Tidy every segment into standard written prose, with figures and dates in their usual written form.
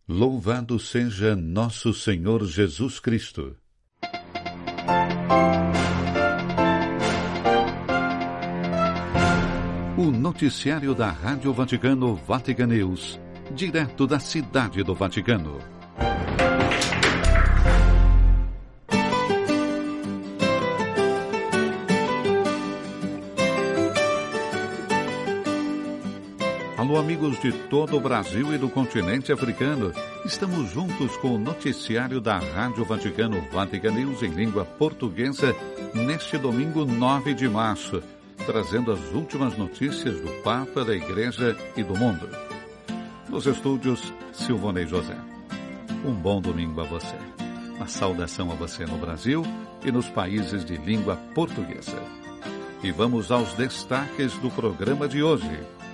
Louvado seja nosso Senhor Jesus Cristo. O noticiário da Rádio Vaticano, Vatican News, direto da Cidade do Vaticano. Alô, amigos de todo o Brasil e do continente africano. Estamos juntos com o noticiário da Rádio Vaticano, Vatican News em língua portuguesa, neste domingo 9 de março, trazendo as últimas notícias do Papa, da Igreja e do mundo. Nos estúdios, Silvonei José. Um bom domingo a você. Uma saudação a você no Brasil e nos países de língua portuguesa. E vamos aos destaques do programa de hoje.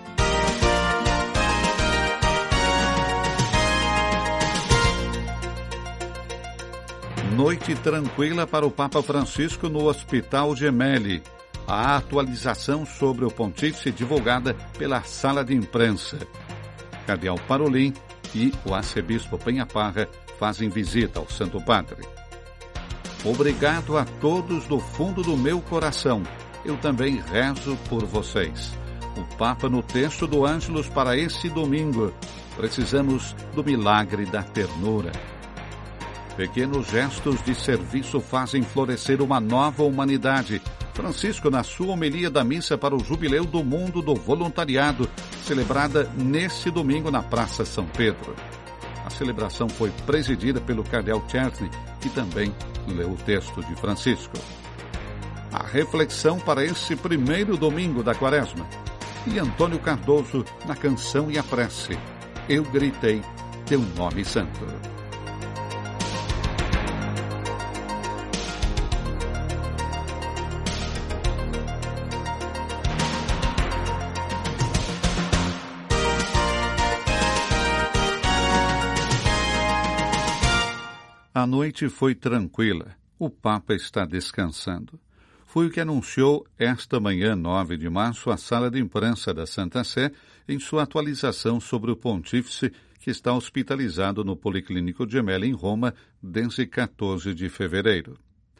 Noite tranquila para o Papa Francisco no Hospital Gemelli. A atualização sobre o pontífice divulgada pela sala de imprensa. Cardeal Parolin e o arcebispo Penha-Parra fazem visita ao Santo Padre. Obrigado a todos do fundo do meu coração. Eu também rezo por vocês. O Papa no texto do Ângelus para esse domingo. Precisamos do milagre da ternura. Pequenos gestos de serviço fazem florescer uma nova humanidade. Francisco, na sua homilia da missa para o Jubileu do Mundo do Voluntariado, celebrada neste domingo na Praça São Pedro. A celebração foi presidida pelo Cardeal Chesney, que também leu o texto de Francisco. A reflexão para esse primeiro domingo da Quaresma. E Antônio Cardoso na canção e a prece. Eu gritei teu nome santo. A noite foi tranquila. O Papa está descansando. Foi o que anunciou esta manhã, 9 de março, a sala de imprensa da Santa Sé em sua atualização sobre o pontífice que está hospitalizado no Policlínico Gemelli em Roma desde 14 de fevereiro.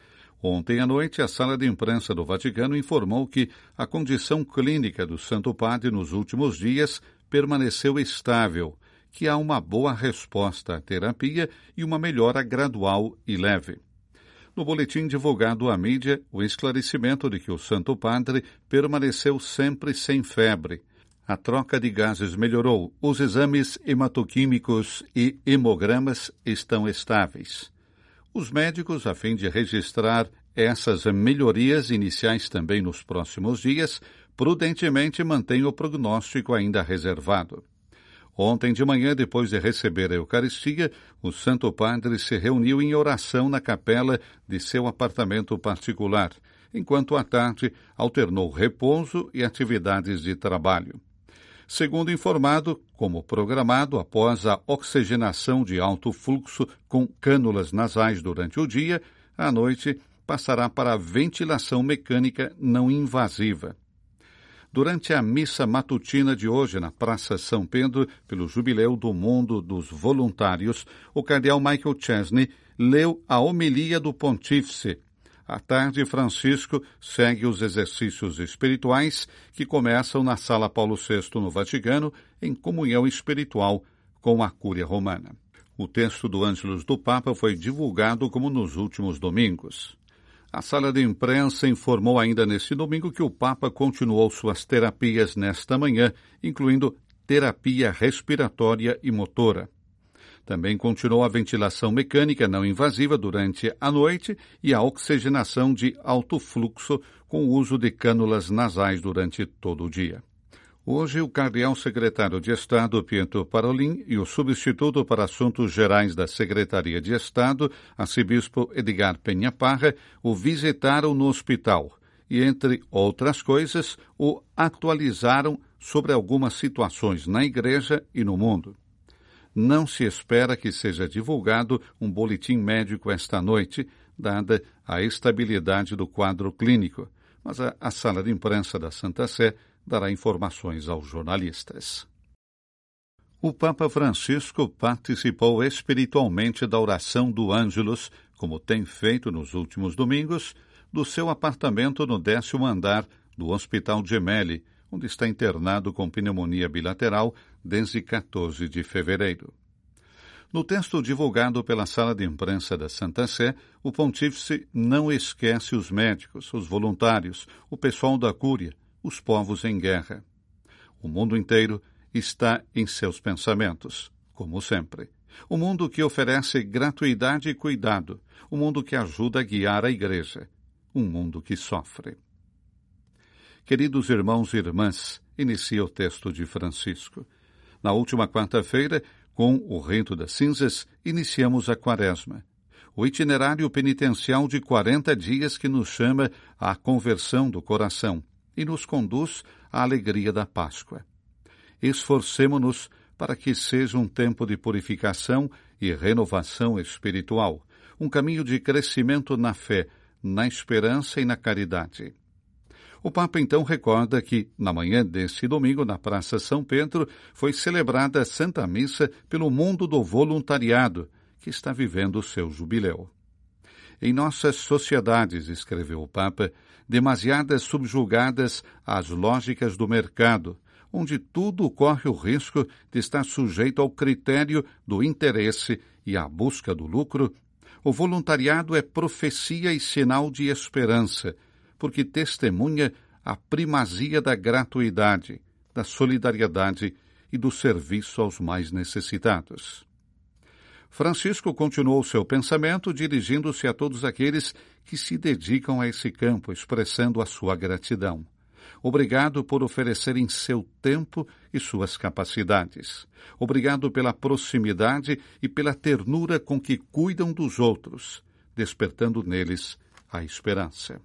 Ontem à noite, a sala de imprensa do Vaticano informou que a condição clínica do Santo Padre nos últimos dias permaneceu estável, que há uma boa resposta à terapia e uma melhora gradual e leve. No boletim divulgado à mídia, o esclarecimento de que o Santo Padre permaneceu sempre sem febre. A troca de gases melhorou, os exames hematoquímicos e hemogramas estão estáveis. Os médicos, a fim de registrar essas melhorias iniciais também nos próximos dias, prudentemente mantêm o prognóstico ainda reservado. Ontem de manhã, depois de receber a Eucaristia, o Santo Padre se reuniu em oração na capela de seu apartamento particular, enquanto à tarde alternou repouso e atividades de trabalho. Segundo informado, como programado, após a oxigenação de alto fluxo com cânulas nasais durante o dia, à noite passará para a ventilação mecânica não invasiva. Durante a missa matutina de hoje na Praça São Pedro, pelo Jubileu do Mundo dos Voluntários, o cardeal Michael Chesney leu a homilia do pontífice. À tarde, Francisco segue os exercícios espirituais que começam na Sala Paulo VI no Vaticano, em comunhão espiritual com a Cúria Romana. O texto do Ângelus do Papa foi divulgado como nos últimos domingos. A sala de imprensa informou ainda neste domingo que o Papa continuou suas terapias nesta manhã, incluindo terapia respiratória e motora. Também continuou a ventilação mecânica não invasiva durante a noite e a oxigenação de alto fluxo com o uso de cânulas nasais durante todo o dia. Hoje, o cardeal secretário de Estado, Pietro Parolin, e o substituto para Assuntos Gerais da Secretaria de Estado, arcebispo Edgar Penha-Parra, o visitaram no hospital e, entre outras coisas, o atualizaram sobre algumas situações na Igreja e no mundo. Não se espera que seja divulgado um boletim médico esta noite, dada a estabilidade do quadro clínico, mas a sala de imprensa da Santa Sé dará informações aos jornalistas. O Papa Francisco participou espiritualmente da oração do Ângelus, como tem feito nos últimos domingos, do seu apartamento no 10º andar do Hospital Gemelli, onde está internado com pneumonia bilateral desde 14 de fevereiro. No texto divulgado pela Sala de Imprensa da Santa Sé, o pontífice não esquece os médicos, os voluntários, o pessoal da Cúria, os povos em guerra. O mundo inteiro está em seus pensamentos, como sempre. O mundo que oferece gratuidade e cuidado, o mundo que ajuda a guiar a Igreja, um mundo que sofre. Queridos irmãos e irmãs, inicia o texto de Francisco. Na última quarta-feira, com o Rito das Cinzas, iniciamos a Quaresma, o itinerário penitencial de 40 dias que nos chama à conversão do coração e nos conduz à alegria da Páscoa. Esforcemo-nos para que seja um tempo de purificação e renovação espiritual, um caminho de crescimento na fé, na esperança e na caridade. O Papa então recorda que, na manhã deste domingo, na Praça São Pedro, foi celebrada a Santa Missa pelo mundo do voluntariado, que está vivendo o seu jubileu. Em nossas sociedades, escreveu o Papa, demasiadas subjugadas às lógicas do mercado, onde tudo corre o risco de estar sujeito ao critério do interesse e à busca do lucro, o voluntariado é profecia e sinal de esperança, porque testemunha a primazia da gratuidade, da solidariedade e do serviço aos mais necessitados. Francisco continuou seu pensamento dirigindo-se a todos aqueles que se dedicam a esse campo, expressando a sua gratidão. Obrigado por oferecerem seu tempo e suas capacidades. Obrigado pela proximidade e pela ternura com que cuidam dos outros, despertando neles a esperança.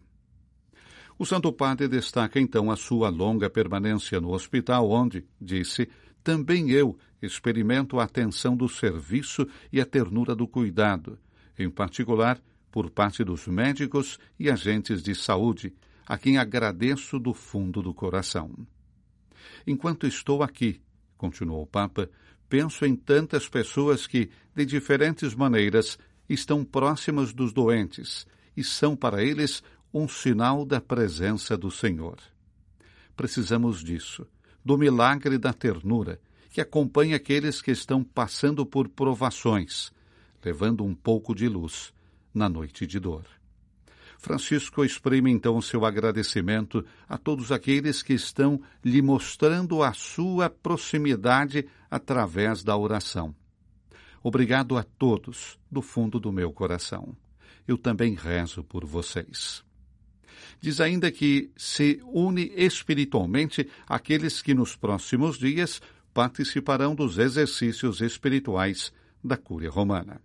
O Santo Padre destaca então a sua longa permanência no hospital, onde, disse, também eu experimento a atenção do serviço e a ternura do cuidado, em particular por parte dos médicos e agentes de saúde, a quem agradeço do fundo do coração. Enquanto estou aqui, continuou o Papa, penso em tantas pessoas que, de diferentes maneiras, estão próximas dos doentes e são para eles um sinal da presença do Senhor. Precisamos disso, do milagre da ternura, que acompanha aqueles que estão passando por provações, levando um pouco de luz na noite de dor. Francisco exprime então seu agradecimento a todos aqueles que estão lhe mostrando a sua proximidade através da oração. Obrigado a todos, do fundo do meu coração. Eu também rezo por vocês. Diz ainda que se une espiritualmente àqueles que nos próximos dias participarão dos exercícios espirituais da Cúria Romana.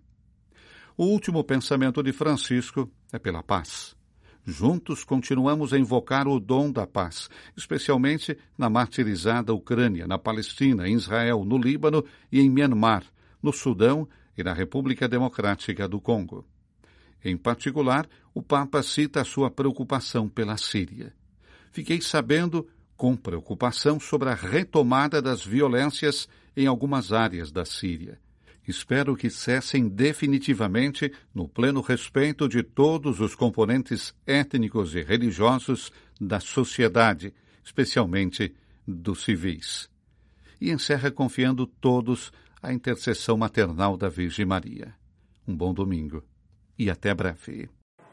O último pensamento de Francisco é pela paz. Juntos continuamos a invocar o dom da paz, especialmente na martirizada Ucrânia, na Palestina, em Israel, no Líbano e em Myanmar, no Sudão e na República Democrática do Congo. Em particular, o Papa cita a sua preocupação pela Síria. Fiquei sabendo, com preocupação, sobre a retomada das violências em algumas áreas da Síria. Espero que cessem definitivamente no pleno respeito de todos os componentes étnicos e religiosos da sociedade, especialmente dos civis. E encerra confiando todos à intercessão maternal da Virgem Maria. Um bom domingo e até breve.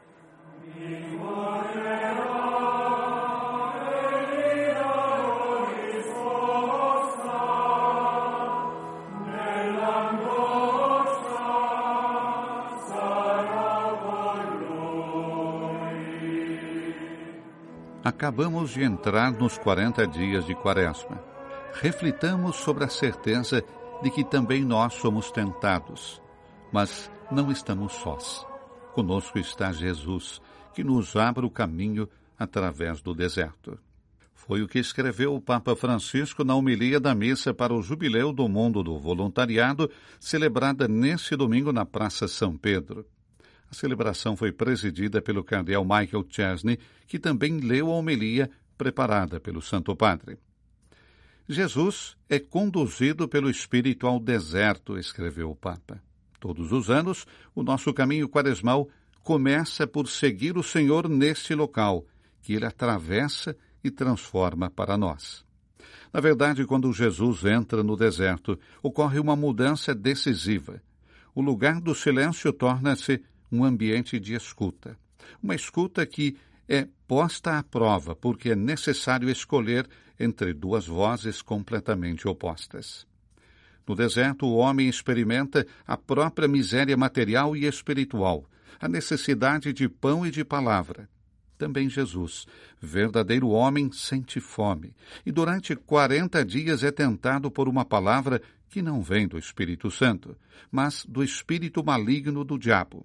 Acabamos de entrar nos 40 dias de Quaresma. Reflitamos sobre a certeza de que também nós somos tentados, mas não estamos sós. Conosco está Jesus, que nos abre o caminho através do deserto. Foi o que escreveu o Papa Francisco na homilia da missa para o Jubileu do Mundo do Voluntariado, celebrada neste domingo na Praça São Pedro. A celebração foi presidida pelo cardeal Michael Chesney, que também leu a homilia preparada pelo Santo Padre. Jesus é conduzido pelo Espírito ao deserto, escreveu o Papa. Todos os anos, o nosso caminho quaresmal começa por seguir o Senhor neste local, que ele atravessa e transforma para nós. Na verdade, quando Jesus entra no deserto, ocorre uma mudança decisiva. O lugar do silêncio torna-se um ambiente de escuta. Uma escuta que é posta à prova, porque é necessário escolher entre duas vozes completamente opostas. No deserto, o homem experimenta a própria miséria material e espiritual, a necessidade de pão e de palavra. Também Jesus, verdadeiro homem, sente fome, e durante 40 dias é tentado por uma palavra que não vem do Espírito Santo, mas do espírito maligno do diabo.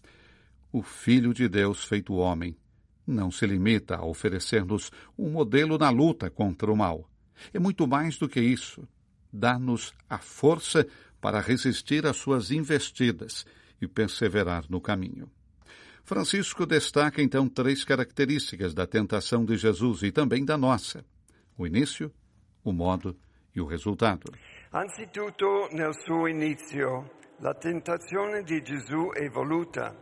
O Filho de Deus feito homem não se limita a oferecer-nos um modelo na luta contra o mal. É muito mais do que isso. Dá-nos a força para resistir às suas investidas e perseverar no caminho. Francisco destaca, então, 3 características da tentação de Jesus e também da nossa: o início, o modo e o resultado. Anzitutto, nel suo inizio, la tentazione di Gesù è voluta.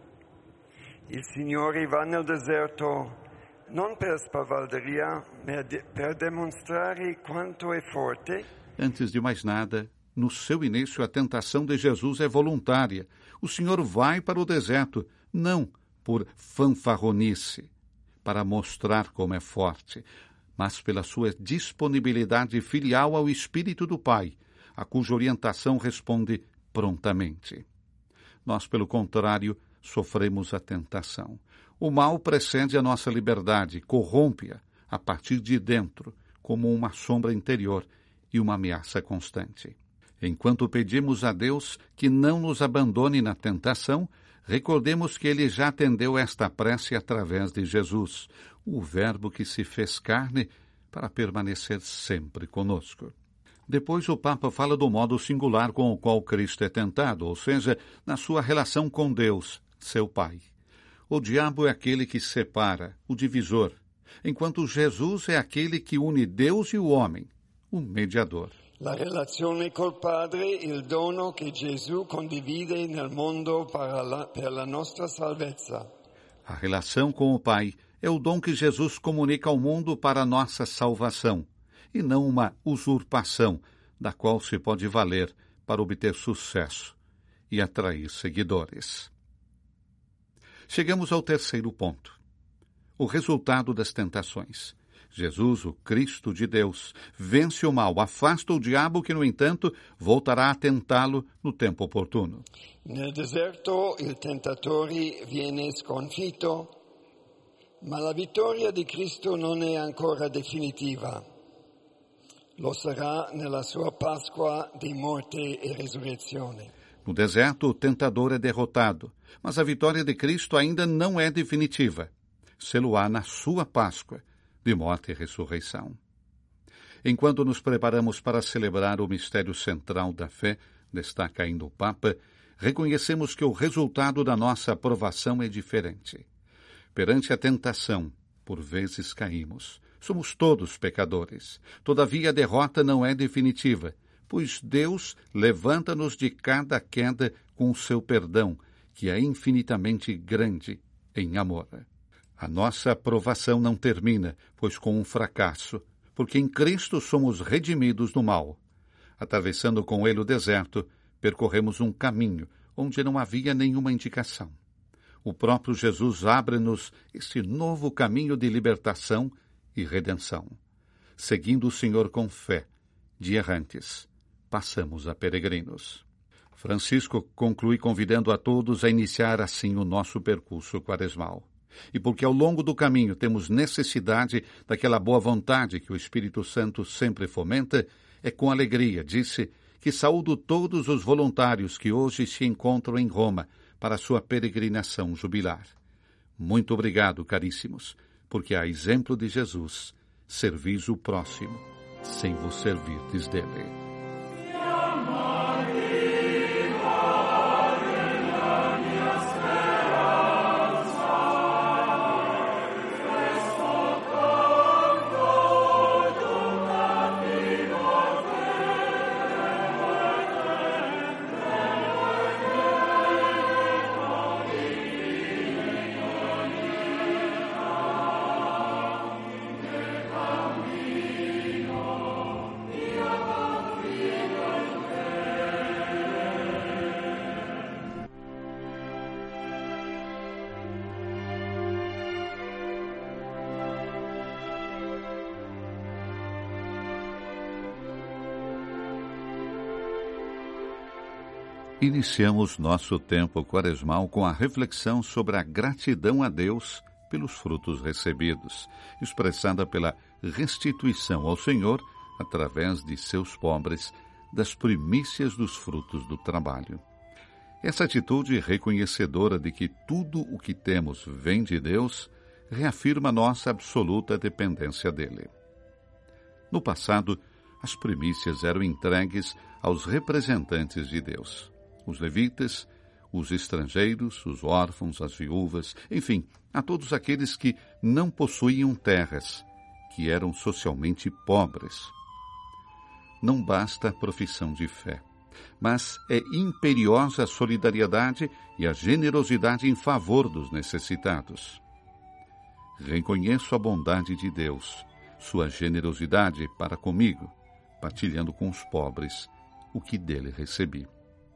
Il Signore va nel deserto non per spavalderia, ma per dimostrare quanto è forte. Antes de mais nada, no seu início, a tentação de Jesus é voluntária. O Senhor vai para o deserto, não por fanfarronice, para mostrar como é forte, mas pela sua disponibilidade filial ao Espírito do Pai, a cuja orientação responde prontamente. Nós, pelo contrário, sofremos a tentação. O mal precede a nossa liberdade, corrompe-a a partir de dentro, como uma sombra interior e uma ameaça constante. Enquanto pedimos a Deus que não nos abandone na tentação, recordemos que Ele já atendeu esta prece através de Jesus, o Verbo que se fez carne para permanecer sempre conosco. Depois o Papa fala do modo singular com o qual Cristo é tentado, ou seja, na sua relação com Deus, seu Pai. O diabo é aquele que separa, o divisor, enquanto Jesus é aquele que une Deus e o homem, o mediador. La relazione col Padre, il dono che Gesù condivide nel mondo per la nostra salvezza. A relação com o Pai é o dom que Jesus comunica ao mundo para a nossa salvação, e não uma usurpação da qual se pode valer para obter sucesso e atrair seguidores. Chegamos ao terceiro ponto: o resultado das tentações. Jesus, o Cristo de Deus, vence o mal, afasta o diabo que, no entanto, voltará a tentá-lo no tempo oportuno. Nel deserto il tentatore viene sconfitto, ma la vittoria di Cristo non è ancora definitiva. Lo sarà nella sua Pasqua di morte e resurrezione. No deserto, o tentador é derrotado, mas a vitória de Cristo ainda não é definitiva. Sê-lo-á na sua Páscoa, de morte e ressurreição. Enquanto nos preparamos para celebrar o mistério central da fé, destaca ainda o Papa, reconhecemos que o resultado da nossa aprovação é diferente. Perante a tentação, por vezes caímos. Somos todos pecadores. Todavia, a derrota não é definitiva, pois Deus levanta-nos de cada queda com o seu perdão, que é infinitamente grande em amor. A nossa aprovação não termina, pois com um fracasso, porque em Cristo somos redimidos do mal. Atravessando com ele o deserto, percorremos um caminho onde não havia nenhuma indicação. O próprio Jesus abre-nos esse novo caminho de libertação e redenção. Seguindo o Senhor com fé, de errantes, passamos a peregrinos. Francisco conclui convidando a todos a iniciar assim o nosso percurso quaresmal. E porque ao longo do caminho temos necessidade daquela boa vontade que o Espírito Santo sempre fomenta, é com alegria, disse, que saúdo todos os voluntários que hoje se encontram em Roma para a sua peregrinação jubilar. Muito obrigado, caríssimos, porque, a exemplo de Jesus, servis o próximo, sem vos servirdes dele. Iniciamos nosso tempo quaresmal com a reflexão sobre a gratidão a Deus pelos frutos recebidos, expressada pela restituição ao Senhor, através de seus pobres, das primícias dos frutos do trabalho. Essa atitude reconhecedora de que tudo o que temos vem de Deus, reafirma nossa absoluta dependência dele. No passado, as primícias eram entregues aos representantes de Deus, os levitas, os estrangeiros, os órfãos, as viúvas, enfim, a todos aqueles que não possuíam terras, que eram socialmente pobres. Não basta a profissão de fé, mas é imperiosa a solidariedade e a generosidade em favor dos necessitados. Reconheço a bondade de Deus, sua generosidade para comigo, partilhando com os pobres o que dele recebi.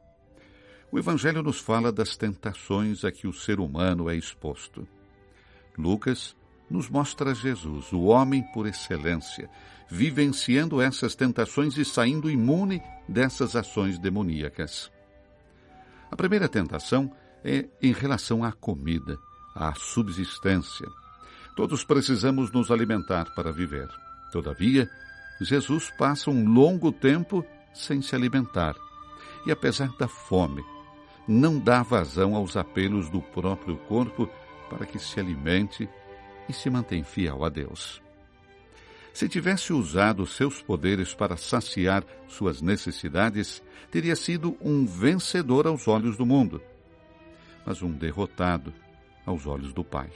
O Evangelho nos fala das tentações a que o ser humano é exposto. Lucas nos mostra Jesus, o homem por excelência, vivenciando essas tentações e saindo imune dessas ações demoníacas. A primeira tentação é em relação à comida, à subsistência. Todos precisamos nos alimentar para viver. Todavia, Jesus passa um longo tempo sem se alimentar e, apesar da fome, não dá vazão aos apelos do próprio corpo para que se alimente e se mantém fiel a Deus. Se tivesse usado seus poderes para saciar suas necessidades, teria sido um vencedor aos olhos do mundo, mas um derrotado aos olhos do Pai.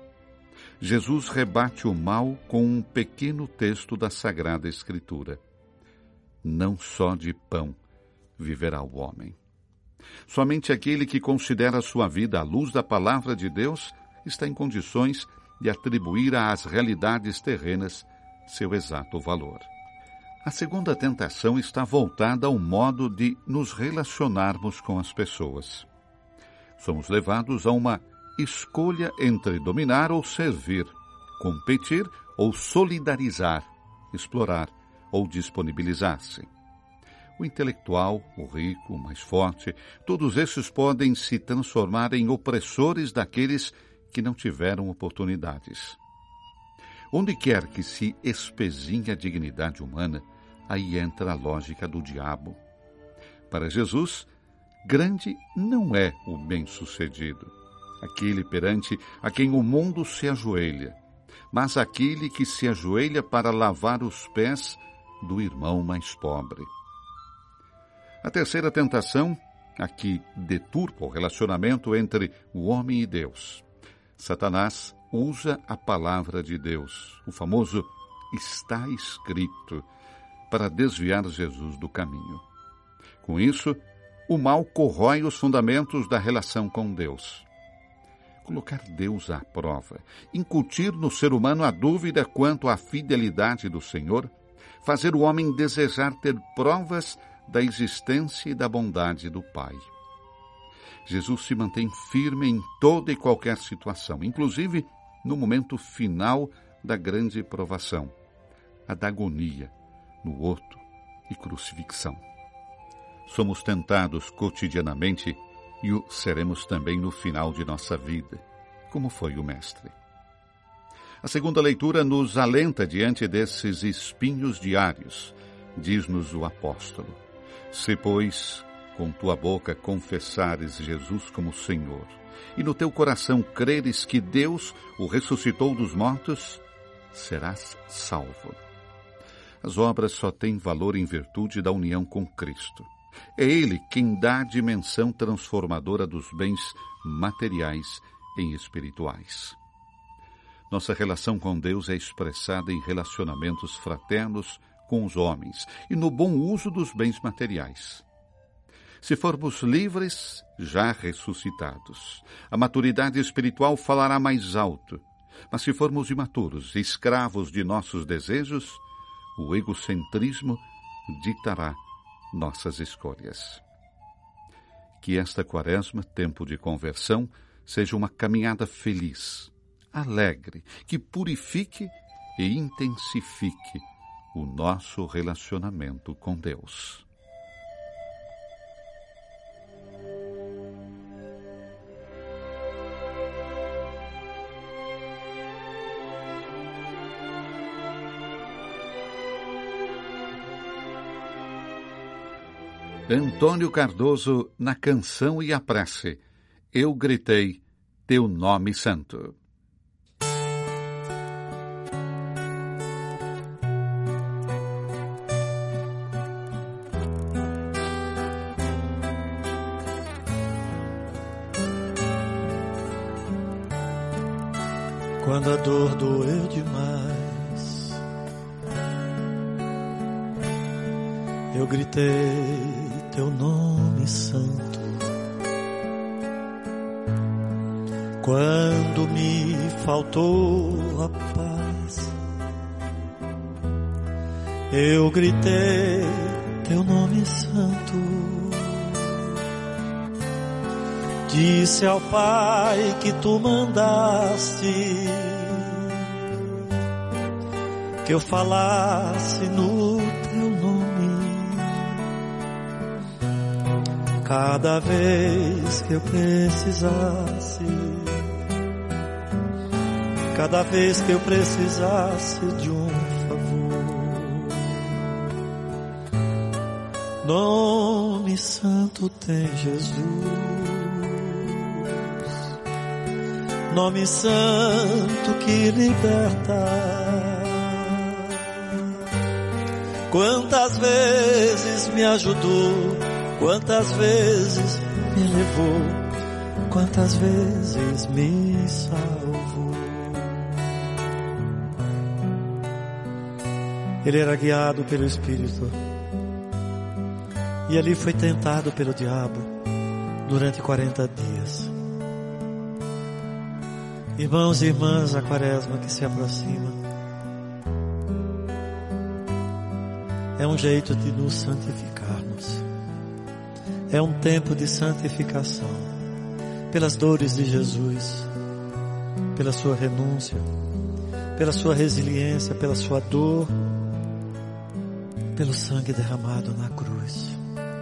Jesus rebate o mal com um pequeno texto da Sagrada Escritura. Não só de pão viverá o homem. Somente aquele que considera sua vida à luz da palavra de Deus está em condições de atribuir às realidades terrenas seu exato valor. A segunda tentação está voltada ao modo de nos relacionarmos com as pessoas. Somos levados a uma escolha entre dominar ou servir, competir ou solidarizar, explorar ou disponibilizar-se. O intelectual, o rico, o mais forte, todos esses podem se transformar em opressores daqueles que não tiveram oportunidades. Onde quer que se espezinhe a dignidade humana, aí entra a lógica do diabo. Para Jesus, grande não é o bem-sucedido, aquele perante a quem o mundo se ajoelha, mas aquele que se ajoelha para lavar os pés do irmão mais pobre. A terceira tentação, a que deturpa o relacionamento entre o homem e Deus. Satanás usa a palavra de Deus, o famoso está escrito, para desviar Jesus do caminho. Com isso, o mal corrói os fundamentos da relação com Deus. Colocar Deus à prova, incutir no ser humano a dúvida quanto à fidelidade do Senhor, fazer o homem desejar ter provas da existência e da bondade do Pai. Jesus se mantém firme em toda e qualquer situação, inclusive no momento final da grande provação, a da agonia, no horto e crucifixão. Somos tentados cotidianamente e o seremos também no final de nossa vida, como foi o Mestre. A segunda leitura nos alenta diante desses espinhos diários, diz-nos o apóstolo. Se, pois, com tua boca confessares Jesus como Senhor, e no teu coração creres que Deus o ressuscitou dos mortos, serás salvo. As obras só têm valor em virtude da união com Cristo. É Ele quem dá a dimensão transformadora dos bens materiais em espirituais. Nossa relação com Deus é expressada em relacionamentos fraternos com os homens e no bom uso dos bens materiais. Se formos livres, já ressuscitados, a maturidade espiritual falará mais alto. Mas se formos imaturos, escravos de nossos desejos, o egocentrismo ditará nossas escolhas. Que esta quaresma, tempo de conversão, seja uma caminhada feliz, alegre, que purifique e intensifique o nosso relacionamento com Deus. Antônio Cardoso, na Canção e a Prece. Eu gritei teu nome santo. Quando a dor doeu demais, eu gritei teu nome santo. Quando me faltou a paz, eu gritei teu nome santo. Disse ao Pai que tu mandaste que eu falasse no teu nome. Cada vez que eu precisasse, cada vez que eu precisasse de um favor, nome santo tem Jesus. Nome santo que liberta. Quantas vezes me ajudou, quantas vezes me levou, quantas vezes me salvou. Ele era guiado pelo Espírito e ali foi tentado pelo diabo durante 40 dias. Irmãos e irmãs, a quaresma que se aproxima é um jeito de nos santificarmos. É um tempo de santificação pelas dores de Jesus, pela sua renúncia, pela sua resiliência, pela sua dor, pelo sangue derramado na cruz.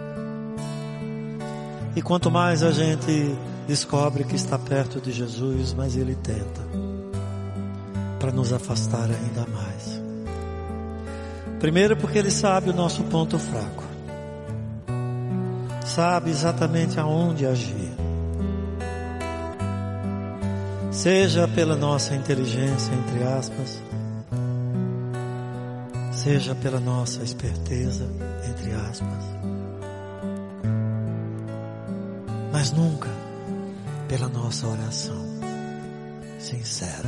E quanto mais a gente descobre que está perto de Jesus, mas ele tenta para nos afastar ainda mais. Primeiro porque ele sabe o nosso ponto fraco, sabe exatamente aonde agir, seja pela nossa inteligência, entre aspas, seja pela nossa esperteza, entre aspas, mas nunca pela nossa oração sincera.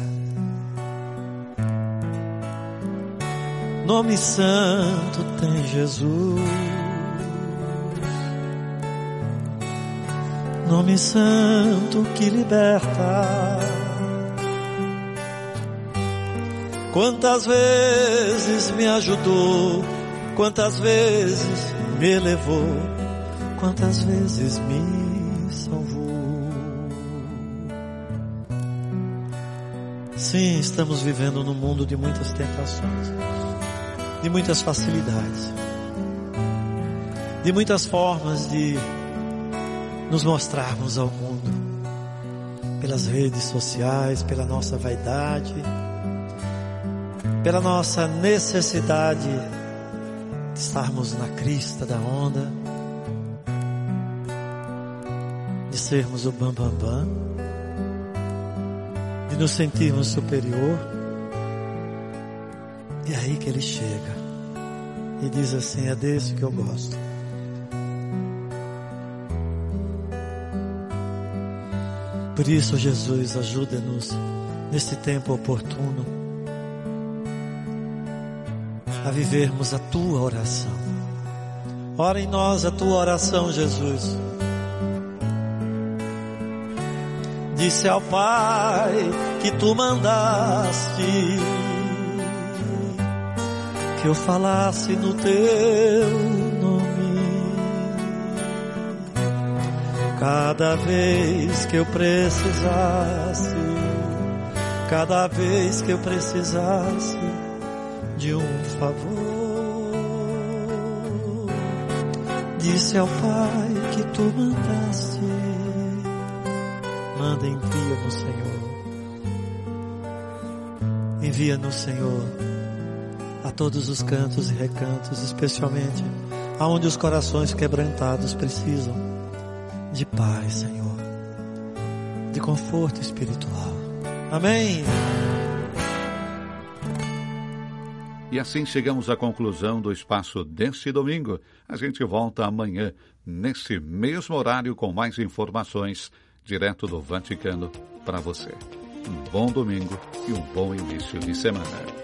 Nome santo tem Jesus. Nome santo que liberta. Quantas vezes me ajudou, quantas vezes me levou, quantas vezes me salvou. Sim, estamos vivendo num mundo de muitas tentações, de muitas facilidades, de muitas formas de nos mostrarmos ao mundo, pelas redes sociais, pela nossa vaidade, pela nossa necessidade de estarmos na crista da onda, de sermos o bam bam bam, de nos sentirmos superior. E é aí que ele chega e diz assim: é desse que eu gosto. Por isso, Jesus, ajuda-nos neste tempo oportuno a vivermos a tua oração. Ora em nós a tua oração, Jesus. Disse ao Pai que tu mandaste que eu falasse no teu nome. Cada vez que eu precisasse, cada vez que eu precisasse de um favor, disse ao Pai que tu mandaste. Manda, envia-nos, Senhor. Envia-nos, Senhor, a todos os cantos e recantos, especialmente aonde os corações quebrantados precisam de paz, Senhor, de conforto espiritual. Amém. E assim chegamos à conclusão do espaço deste domingo. A gente volta amanhã, nesse mesmo horário, com mais informações, direto do Vaticano, para você. Um bom domingo e um bom início de semana.